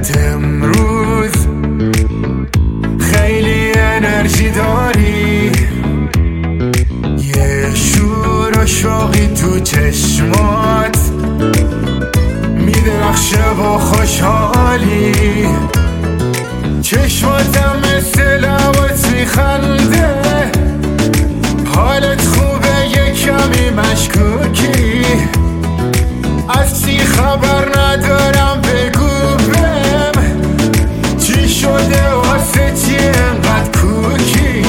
دلت امروز خیلی انرژی داری، یه شور و شوقی تو چشمات میدرخشه و خوشحالی، چشماتم مثل لبات میخنده، حالت خوبه یه کمی مشکوکی، از چی خبر ندارم بگو بهم، چی شده واسه چی انقدر کوکی؟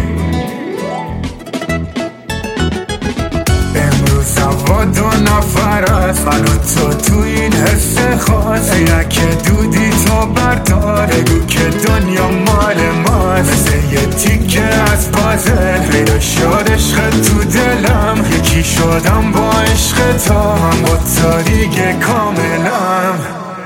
امروز هوا دو نفر است، من و تو این حس خاص، اینک دودی تو بردار، بگو که دنیا مال ماست، مثل یه تیکه از پازل پیدا شد عشق تو دلم، یکی شدم با عشق تا، من با تا دیگه کاملم.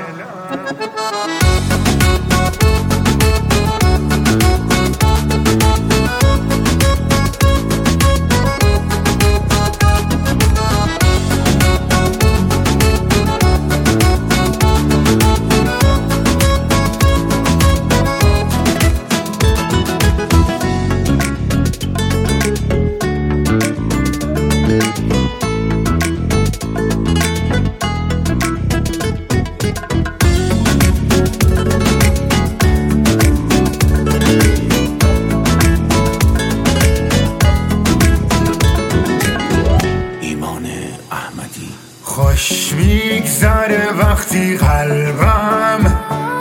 خوش میگذره وقتی قلبم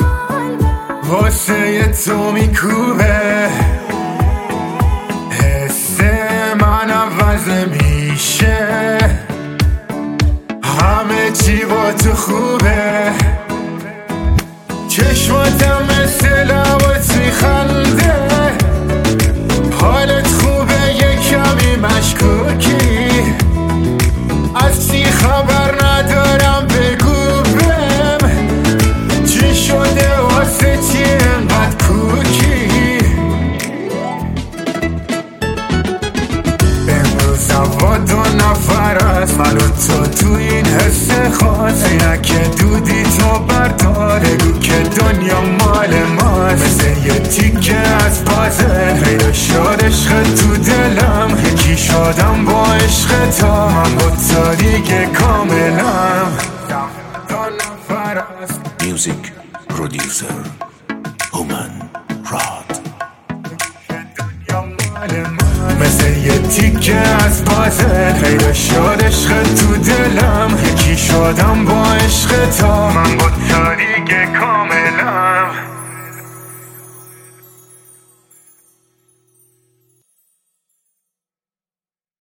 واسه تو میکوبه، حس من عوض میشه، همه چی با تو خوبه، چشماتم مثل لبات میخنده، حالت خوبه یه کمی مشکوکی، از چی خبر ندارم بگو بهم، چی شده واسه چی انقدر کوکی؟ امروز هوا دو نفر است، من و تو این حس خاص، اینک دودی تو بردار، بگو که دنیا مال ماست، مثل یه تیکه از پازل پیدا شد عشق تو دلم، یکی شدم با عشق تا، من با تا دیگه کاملم. Music producer هومن راد، مثل یه تیکه از پازل پیدا شد عشق تو دلم، یکی شدم با عشق تا، من با